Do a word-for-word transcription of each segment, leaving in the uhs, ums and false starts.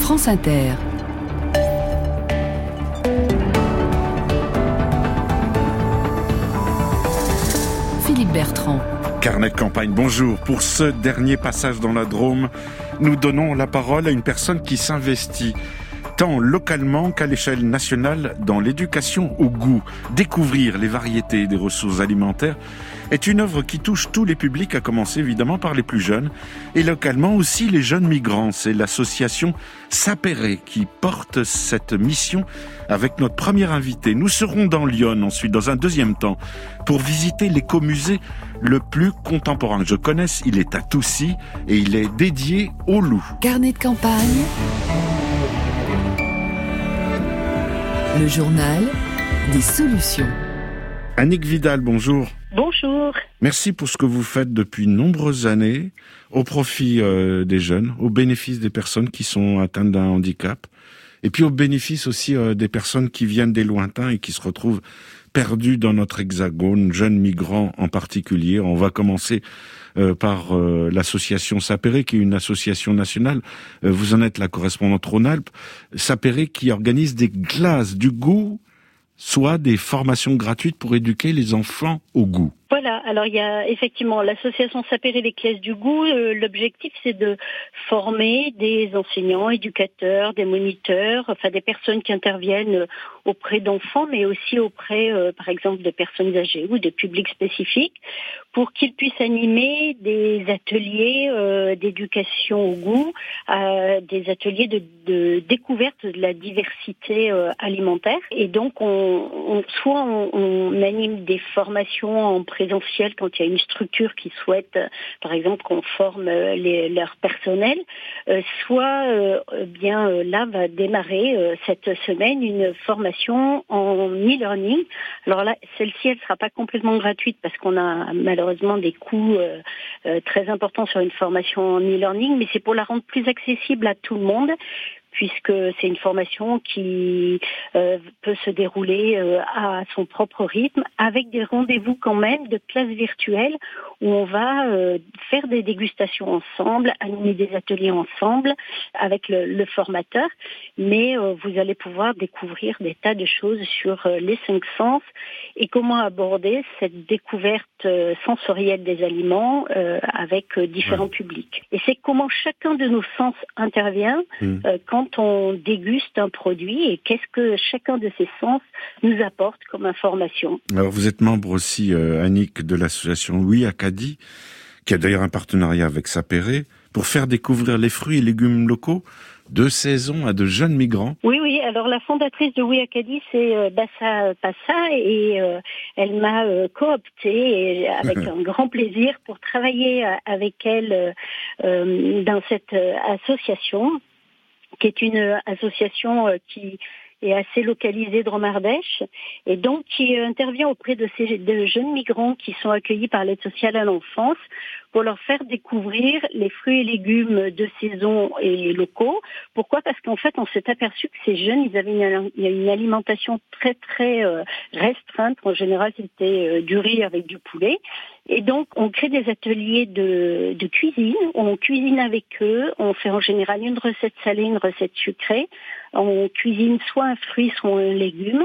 France Inter. Philippe Bertrand. Carnet de campagne, bonjour. Pour ce dernier passage dans la Drôme, nous donnons la parole à une personne qui s'investit tant localement qu'à l'échelle nationale dans l'éducation au goût. Découvrir les variétés des ressources alimentaires est une œuvre qui touche tous les publics, à commencer évidemment par les plus jeunes, et localement aussi les jeunes migrants. C'est l'association Sapere qui porte cette mission avec notre premier invité. Nous serons dans Lyon ensuite, dans un deuxième temps, pour visiter l'écomusée le plus contemporain. Je connais, il est à Toucy et il est dédié au loup. Carnet de campagne. Le journal des solutions. Annick Vidal, bonjour. Bonjour. Merci pour ce que vous faites depuis de nombreuses années au profit euh, des jeunes, au bénéfice des personnes qui sont atteintes d'un handicap, et puis au bénéfice aussi euh, des personnes qui viennent des lointains et qui se retrouvent perdus dans notre hexagone, jeunes migrants en particulier. On va commencer euh, par euh, l'association Sapere, qui est une association nationale. Euh, vous en êtes la correspondante Rhône-Alpes. Sapere qui organise des classes du goût, soit des formations gratuites pour éduquer les enfants au goût. Voilà, alors il y a effectivement l'association Sapere les classes du goût. Euh, l'objectif, c'est de former des enseignants, éducateurs, des moniteurs, enfin des personnes qui interviennent auprès d'enfants, mais aussi auprès, euh, par exemple, de personnes âgées ou de publics spécifiques, pour qu'ils puissent animer des ateliers euh, d'éducation au goût, euh, des ateliers de, de découverte de la diversité euh, alimentaire. Et donc, on, on, soit on, on anime des formations en présentiel quand il y a une structure qui souhaite, euh, par exemple, qu'on forme euh, les, leur personnel, euh, soit euh, bien euh, là va démarrer euh, cette semaine une formation en e-learning. Alors là, celle-ci, elle ne sera pas complètement gratuite parce qu'on a malheureusement des coûts euh, euh, très importants sur une formation en e-learning, mais c'est pour la rendre plus accessible à tout le monde, puisque c'est une formation qui euh, peut se dérouler euh, à son propre rythme, avec des rendez-vous quand même de classes virtuelles où on va euh, faire des dégustations ensemble, animer des ateliers ensemble avec le, le formateur, mais euh, vous allez pouvoir découvrir des tas de choses sur euh, les cinq sens et comment aborder cette découverte euh, sensorielle des aliments euh, avec euh, différents ouais. publics. Et c'est comment chacun de nos sens intervient mmh. euh, quand on déguste un produit et qu'est-ce que chacun de ces sens nous apporte comme information. Alors vous êtes membre aussi, euh, Annick, de l'association Oui Acadie, qui a d'ailleurs un partenariat avec Sapere, pour faire découvrir les fruits et légumes locaux de saison à de jeunes migrants. Oui, oui. Alors la fondatrice de Oui Acadie, c'est euh, Bassa Passa, et euh, elle m'a euh, cooptée avec un grand plaisir pour travailler euh, avec elle euh, dans cette euh, association, qui est une association euh, qui est assez localisée de Drôme-Ardèche, et donc qui intervient auprès de ces de jeunes migrants qui sont accueillis par l'aide sociale à l'enfance pour leur faire découvrir les fruits et légumes de saison et locaux. Pourquoi ? Parce qu'en fait, on s'est aperçu que ces jeunes, ils avaient une, une alimentation très très euh, restreinte. En général, c'était euh, du riz avec du poulet. Et donc, on crée des ateliers de, de cuisine, on cuisine avec eux, on fait en général une recette salée, une recette sucrée, on cuisine soit un fruit, soit un légume.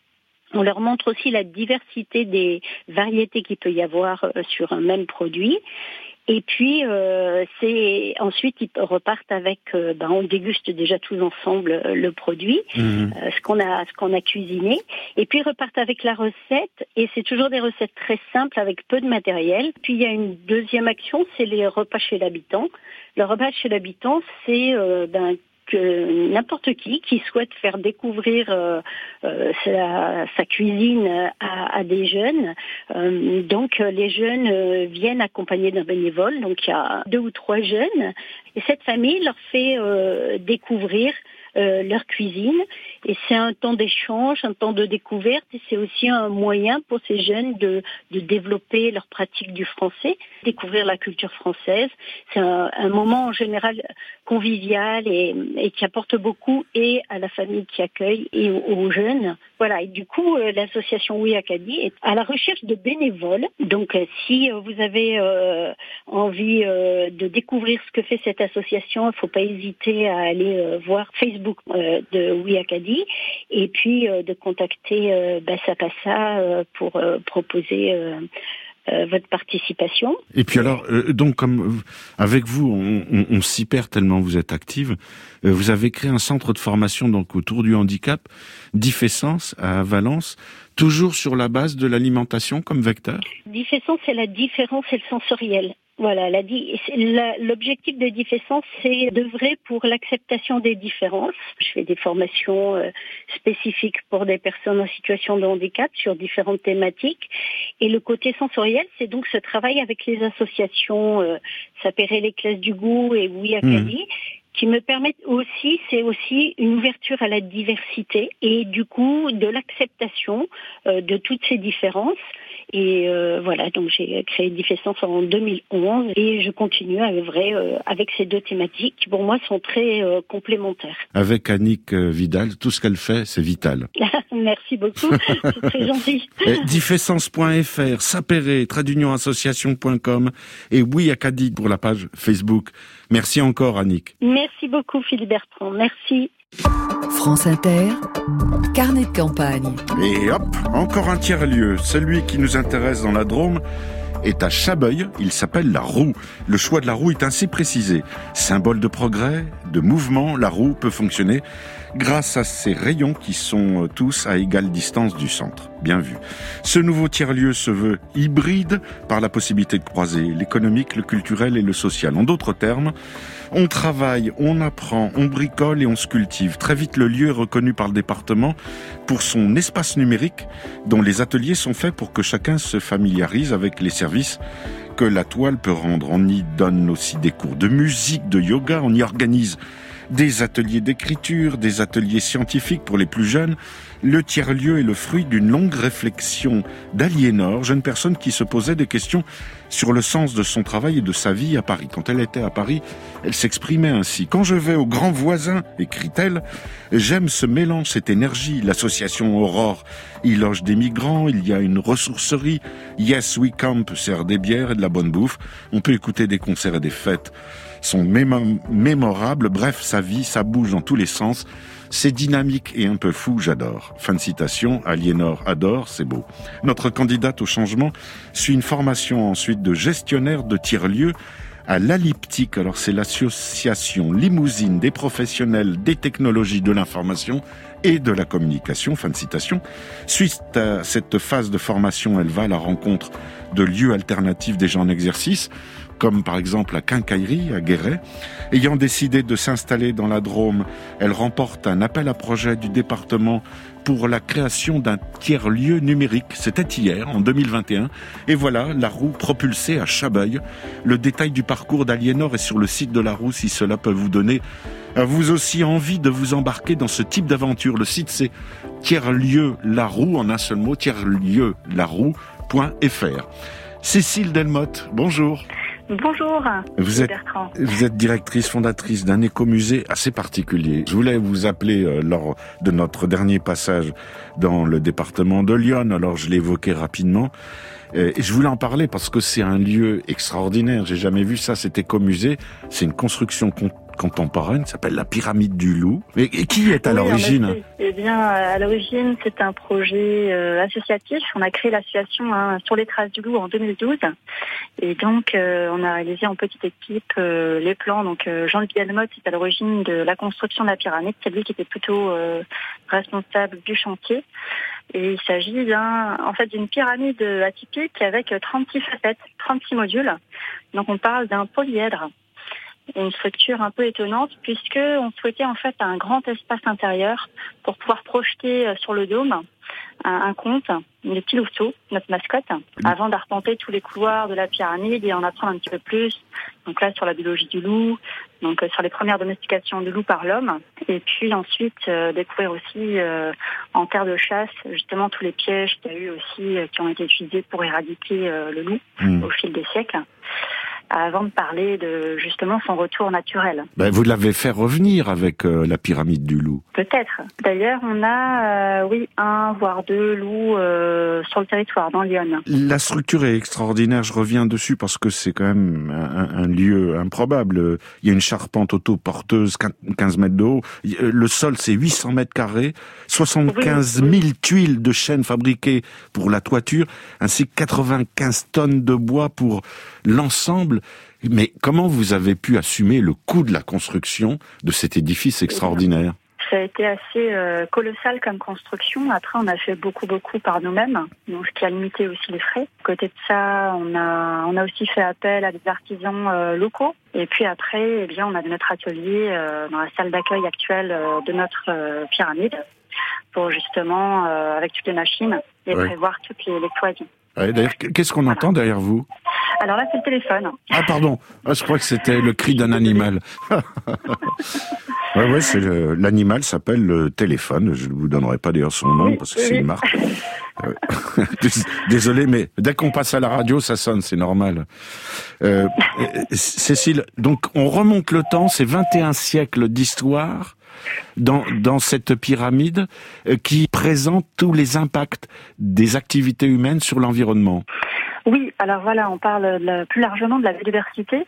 On leur montre aussi la diversité des variétés qu'il peut y avoir sur un même produit. Et puis, euh, c'est ensuite ils repartent avec. Euh, ben, on déguste déjà tous ensemble euh, le produit, mmh. euh, ce qu'on a, ce qu'on a cuisiné. Et puis ils repartent avec la recette. Et c'est toujours des recettes très simples avec peu de matériel. Puis il y a une deuxième action, c'est les repas chez l'habitant. Le repas chez l'habitant, c'est euh, ben que n'importe qui qui souhaite faire découvrir euh, euh, sa, sa cuisine à, à des jeunes. Euh, donc les jeunes euh, viennent accompagnés d'un bénévole. Donc il y a deux ou trois jeunes. Et cette famille leur fait euh, découvrir Euh, leur cuisine, Et c'est un temps d'échange, un temps de découverte, et c'est aussi un moyen pour ces jeunes de, de développer leur pratique du français, découvrir la culture française. C'est un, un moment en général convivial et, et qui apporte beaucoup et à la famille qui accueille et aux, aux jeunes. Voilà, et du coup, euh, l'association Oui Acadie est à la recherche de bénévoles. Donc, euh, si euh, vous avez euh, envie euh, de découvrir ce que fait cette association, il ne faut pas hésiter à aller euh, voir Facebook euh, de Oui Acadie et puis euh, de contacter euh, Bassa Passa euh, pour euh, proposer euh, euh, votre participation. Et puis alors, euh, donc comme avec vous, on, on, on s'y perd tellement vous êtes active. Euh, vous avez créé un centre de formation donc autour du handicap, Diffessence à Valence, toujours sur la base de l'alimentation comme vecteur. Diffessence, c'est la différence et le sensoriel. Voilà, la, la, l'objectif de Diffessence, c'est d'œuvrer pour l'acceptation des différences. Je fais des formations euh, spécifiques pour des personnes en situation de handicap sur différentes thématiques. Et le côté sensoriel, c'est donc ce travail avec les associations, euh, Sapere les classes du goût et Oui Acadie, mmh. qui me permettent aussi, c'est aussi une ouverture à la diversité et du coup de l'acceptation euh, de toutes ces différences. Et euh, voilà, donc j'ai créé Diffessence en deux mille onze et je continue à œuvrer euh, avec ces deux thématiques qui pour moi sont très euh, complémentaires. Avec Annick Vidal, tout ce qu'elle fait, c'est vital. Merci beaucoup, c'est très gentil. Diffessence point f r, Sapere, trait d'union association point com et Oui Acadie pour la page Facebook. Merci encore Annick. Merci beaucoup Philippe Bertrand, merci. France Inter, carnet de campagne. Et hop, encore un tiers-lieu, celui qui nous intéresse dans la Drôme est à Chabeuil, il s'appelle la roue. Le choix de la roue est ainsi précisé. Symbole de progrès, de mouvement, la roue peut fonctionner grâce à ses rayons qui sont tous à égale distance du centre. Bien vu. Ce nouveau tiers-lieu se veut hybride par la possibilité de croiser l'économique, le culturel et le social. En d'autres termes, on travaille, on apprend, on bricole et on se cultive. Très vite, le lieu est reconnu par le département pour son espace numérique dont les ateliers sont faits pour que chacun se familiarise avec les services que la toile peut rendre. On y donne aussi des cours de musique, de yoga, on y organise des ateliers d'écriture, des ateliers scientifiques pour les plus jeunes. Le tiers-lieu est le fruit d'une longue réflexion d'Aliénor, jeune personne qui se posait des questions sur le sens de son travail et de sa vie à Paris. Quand elle était à Paris, elle s'exprimait ainsi. « Quand je vais au grand voisin, écrit-elle, j'aime ce mélange, cette énergie. L'association Aurore y loge des migrants, il y a une ressourcerie. Yes We Camp sert des bières et de la bonne bouffe. On peut écouter des concerts et des fêtes. Sont mémo- mémorables. Bref, sa vie, ça bouge dans tous les sens. C'est dynamique et un peu fou, j'adore. » Fin de citation, Aliénor adore, c'est beau. Notre candidate au changement suit une formation ensuite de gestionnaire de tiers-lieu à l'Alyptique. Alors c'est l'association limousine des professionnels des technologies de l'information et de la communication. Fin de citation. Suite à cette phase de formation, elle va à la rencontre de lieux alternatifs des gens en exercice, comme par exemple la Quincaillerie à Guéret. Ayant décidé de s'installer dans la Drôme, elle remporte un appel à projet du département pour la création d'un tiers-lieu numérique. C'était hier, en deux mille vingt et un. Et voilà, la roue propulsée à Chabeuil. Le détail du parcours d'Aliénor est sur le site de la roue, si cela peut vous donner à vous aussi envie de vous embarquer dans ce type d'aventure. Le site, c'est tiers-lieu la roue, en un seul mot, tiers-lieu la roue point f r. Cécile Delmotte, bonjour. Bonjour, vous êtes, Bertrand. Vous êtes directrice fondatrice d'un écomusée assez particulier. Je voulais vous appeler euh, lors de notre dernier passage dans le département de l'Yonne, alors je l'évoquais rapidement. Euh, et je voulais en parler parce que c'est un lieu extraordinaire. J'ai jamais vu ça, cet écomusée. C'est une construction con- contemporaine, ça s'appelle la Pyramide du Loup. Et, et qui est à oui, l'origine ? Eh bien, à l'origine, c'est un projet euh, associatif. On a créé l'association hein, Sur les traces du loup en deux mille douze. Et donc, euh, on a réalisé en petite équipe euh, les plans. Donc, euh, Jean-Luc Delmotte est à l'origine de la construction de la pyramide. C'est lui qui était plutôt euh, responsable du chantier. Et il s'agit d'un, en fait, d'une pyramide atypique avec trente-six facettes, trente-six modules. Donc, on parle d'un polyèdre. Une structure un peu étonnante puisque on souhaitait en fait un grand espace intérieur pour pouvoir projeter sur le dôme un, un conte, le petit louveteau, notre mascotte, mmh. avant d'arpenter tous les couloirs de la pyramide et en apprendre un petit peu plus. Donc là, sur la biologie du loup, donc euh, sur les premières domestications du loup par l'homme, et puis ensuite euh, découvrir aussi euh, en terre de chasse justement tous les pièges qu'il y a eu aussi euh, qui ont été utilisés pour éradiquer euh, le loup mmh. au fil des siècles. Avant de parler de justement son retour naturel. Ben, vous l'avez fait revenir avec euh, la pyramide du loup. Peut-être. D'ailleurs, on a, euh, oui, un voire deux loups euh, sur le territoire, dans l'Yonne. La structure est extraordinaire, je reviens dessus parce que c'est quand même un, un lieu improbable. Il y a une charpente auto-porteuse, quinze mètres de haut. Le sol, c'est huit cents mètres carrés, soixante-quinze mille oui, oui. tuiles de chêne fabriquées pour la toiture, ainsi que quatre-vingt-quinze tonnes de bois pour l'ensemble. Mais comment vous avez pu assumer le coût de la construction de cet édifice extraordinaire ? Ça a été assez euh, colossal comme construction. Après, on a fait beaucoup, beaucoup par nous-mêmes, donc ce qui a limité aussi les frais. À côté de ça, on a, on a aussi fait appel à des artisans euh, locaux. Et puis après, eh bien, on avait notre atelier euh, dans la salle d'accueil actuelle euh, de notre euh, pyramide pour justement, euh, avec toutes les machines, et ouais. prévoir toutes les, les cloisons. Ouais, d'ailleurs, qu'est-ce qu'on voilà. entend derrière vous ? Alors là, c'est le téléphone. Ah, pardon. Ah, je crois que c'était le cri d'un animal. ouais, ouais, c'est le, l'animal s'appelle le téléphone. Je ne vous donnerai pas d'ailleurs son nom parce que c'est une marque. Désolé, mais dès qu'on passe à la radio, ça sonne, c'est normal. Euh, Cécile, donc on remonte le temps, c'est vingt et un siècles d'histoire dans, dans cette pyramide qui présente tous les impacts des activités humaines sur l'environnement. Oui, alors voilà, on parle de, plus largement de la biodiversité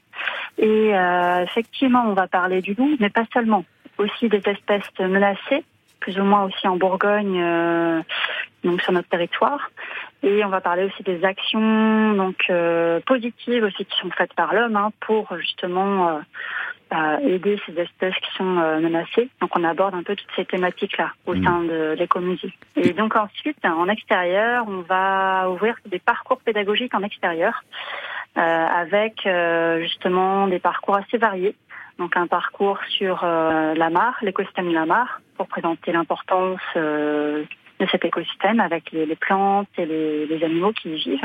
et euh, effectivement on va parler du loup, mais pas seulement, aussi des espèces menacées, plus ou moins aussi en Bourgogne, euh, donc sur notre territoire, et on va parler aussi des actions donc euh, positives aussi qui sont faites par l'homme hein, pour justement euh, euh, aider ces espèces qui sont euh, menacées. Donc on aborde un peu toutes ces thématiques-là au mmh. sein de l'écomusée. Et donc ensuite, en extérieur, on va ouvrir des parcours pédagogiques en extérieur euh, avec euh, justement des parcours assez variés. Donc un parcours sur euh, la mare, l'écosystème de la mare, pour présenter l'importance euh, de cet écosystème avec les, les plantes et les, les animaux qui y vivent.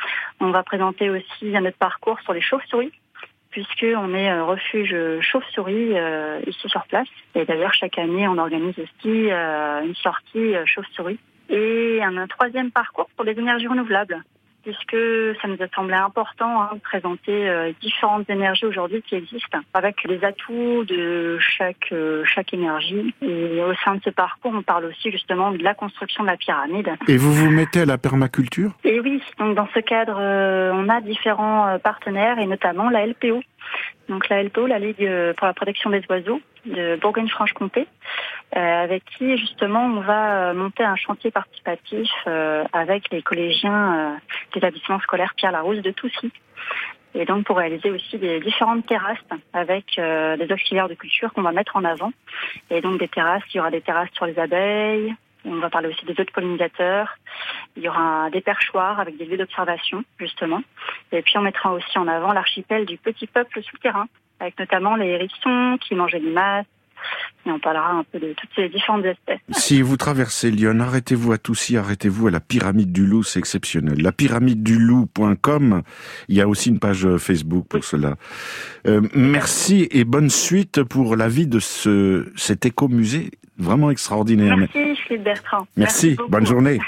On va présenter aussi un autre parcours sur les chauves-souris, puisqu'on est euh, refuge chauve-souris euh, ici sur place. Et d'ailleurs, chaque année, on organise aussi euh, une sortie euh, chauve-souris. Et un, un troisième parcours pour les énergies renouvelables, puisque ça nous a semblé important hein, de présenter euh, différentes énergies aujourd'hui qui existent, avec les atouts de chaque euh, chaque énergie. Et au sein de ce parcours, on parle aussi justement de la construction de la pyramide. Et vous vous mettez à la permaculture ? Et oui, donc dans ce cadre, euh, on a différents euh, partenaires, et notamment la L P O. Donc la L P O, la Ligue pour la protection des oiseaux de Bourgogne-Franche-Comté, euh, avec qui justement on va monter un chantier participatif euh, avec les collégiens euh, des établissements scolaires Pierre Larousse de Toussy. Et donc pour réaliser aussi des différentes terrasses avec euh, des auxiliaires de culture qu'on va mettre en avant. Et donc des terrasses, il y aura des terrasses sur les abeilles. On va parler aussi des autres pollinisateurs. Il y aura des perchoirs avec des lieux d'observation, justement. Et puis, on mettra aussi en avant l'archipel du petit peuple souterrain, avec notamment les hérissons qui mangent les limaces. Et on parlera un peu de toutes ces différentes espèces. Si vous traversez Lyon, arrêtez-vous à Toussy, arrêtez-vous à la Pyramide du Loup, c'est exceptionnel. La pyramide du loup point com, il y a aussi une page Facebook pour oui. cela. Euh, merci et bonne suite pour la vie de ce, cet écomusée vraiment extraordinaire. Merci Philippe Bertrand. Merci, Merci bonne journée.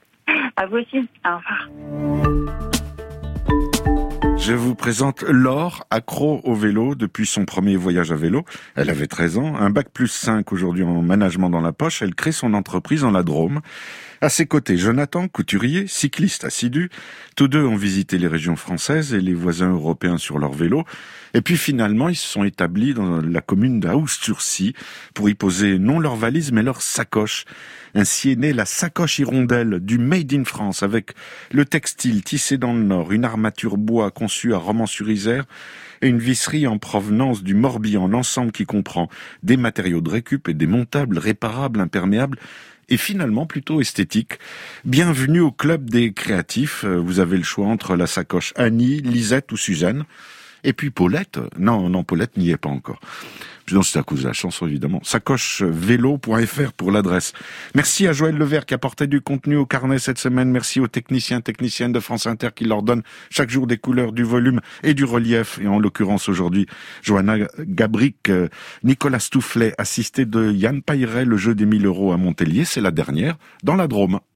À vous aussi, au revoir. Je vous présente Laure, accro au vélo depuis son premier voyage à vélo. Elle avait treize ans, un bac plus cinq aujourd'hui en management dans la poche. Elle crée son entreprise dans la Drôme. À ses côtés, Jonathan, couturier, cycliste assidu. Tous deux ont visité les régions françaises et les voisins européens sur leur vélo. Et puis finalement, ils se sont établis dans la commune d'Aoust-sur-Scie pour y poser non leurs valises mais leurs sacoches. Ainsi est née la sacoche hirondelle du Made in France avec le textile tissé dans le Nord, une armature bois conçue à Romans-sur-Isère et une visserie en provenance du Morbihan. L'ensemble qui comprend des matériaux de récup et des montables réparables, imperméables et finalement plutôt esthétique. Bienvenue au club des créatifs. Vous avez le choix entre la sacoche Annie, Lisette ou Suzanne. Et puis Paulette, non, non, Paulette n'y est pas encore. Non, c'est à cause de la chanson, évidemment. sacoche vélo point f r pour l'adresse. Merci à Joël Levert qui apportait du contenu au carnet cette semaine. Merci aux techniciens, techniciennes de France Inter qui leur donnent chaque jour des couleurs, du volume et du relief. Et en l'occurrence aujourd'hui, Johanna Gabric, Nicolas Stoufflet, assisté de Yann Pailleret, le jeu des mille euros à Montpellier. C'est la dernière dans la Drôme.